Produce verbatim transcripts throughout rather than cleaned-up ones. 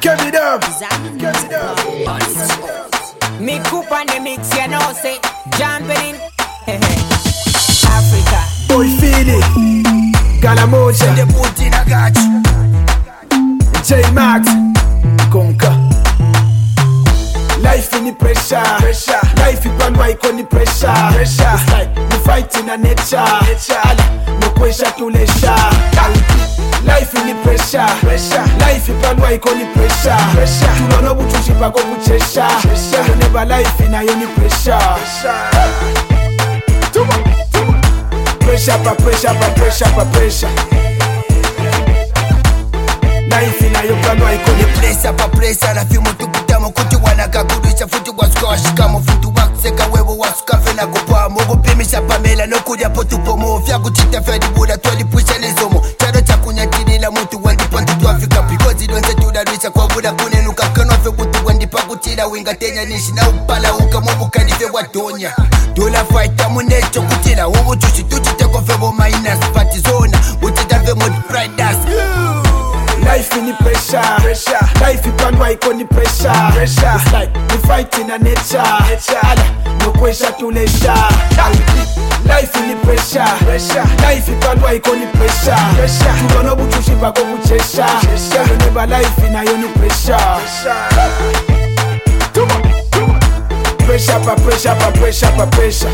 Kevin Dub. Kevin Dub. Me coop on the mix, you know, say, jumping in Africa. Boy Philly, Galamoja, the boot in a gatch. J Max, Conca. Life in the pressure, pressure. Life in one way on the pressure, pressure. It's like the fight in a nature, nature. No pressure to leisure. Life in the pressure, pressure. Life in one way on the pressure, pressure. You don't know what you should go with pressure, pressure. You never life in a only pressure. Pressure, pa pressure, pa pressure, pa pressure. Life in a you can know I call it pressure, pa pressure. Na filmu tukutamo kuti wanakagudisha futu wasuka washikamo futu wakuseka wewe wasuka fena kupa mogo pimisha pamela no kudia potu pomo vya kuchita fedi buda twali pusha nizomo chado cha kunyatirila mutu wandi pantu tu Afrika because idonze tudarisha kwa buda kunenuka kanwa fe butu wandi pakutira winga tenya nishi na upala uka mobu kanife watonya dola fighta munecho kutira ubu chushi tuchiteko febo minus party zona utita fe mod pride das. Life in the pressure, pressure. Life in one way on the pressure, pressure. It's like the fight in a nature, nature. No pressure to leisure. Life in the pressure, pressure. Life in one way on the pressure, pressure. You don't know what you should go with pressure, pressure. You never life in a only pressure. Pressure, pa pressure, pa pressure, pa pressure.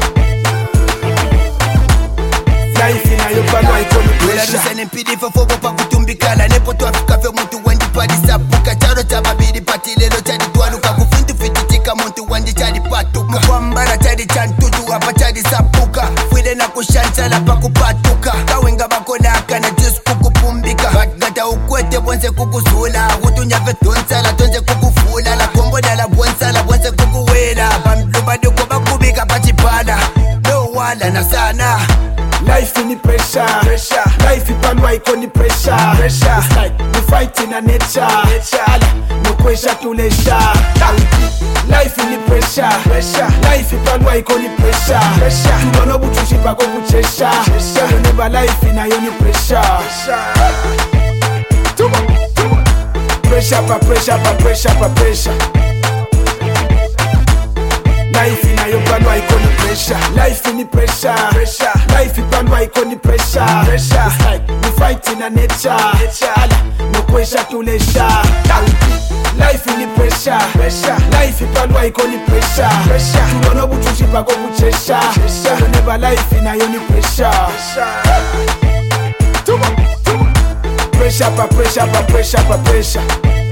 Life in a you can know it on the pressure. Wela mpidi fofogo pa kutumbikala nepo tu Afrika fe muntu wendi padi sapuka charo chababidi pati lelo chadi tualuka kufintu fititika muntu wendi chadi patuka kwambara chadi chantutu hapa chadi sapuka fwile na kushansala pa kupatuka kawenga bakonaka na juice kukupumbika bagata ukwete bonse kukusula utunyafe tonsala tonze kukufula la kombo na la bonsala bonse kukuwela bamdubadi kwa bakubika pachipala no wala na sana. Life in the pressure, pressure. Life in one way on the pressure, pressure. It's like the fight in a nature, nature. No pressure to leisure. Life in the pressure, pressure. Life in one way on the pressure, pressure. You don't know what you should go with pressure, pressure. You never life in a only pressure. Pressure, pa pressure, pa pressure, pa pressure. Life in a you can know I call the pressure. Life in the pressure, pressure. Life in one way on the pressure, pressure. It's like the fight in a nature, nature. No pressure to leisure. Life in the pressure, pressure. Life in one way on the pressure, pressure. You don't know what you should go with pressure, pressure. You never life in a only pressure. Pressure, pa pressure, pa pressure, pa pressure.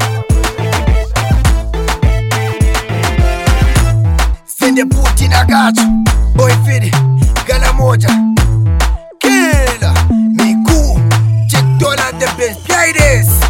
The boot in a gatch. Boy Philly, Galamoja, Killer, me cool. Check dollar the best. Play this.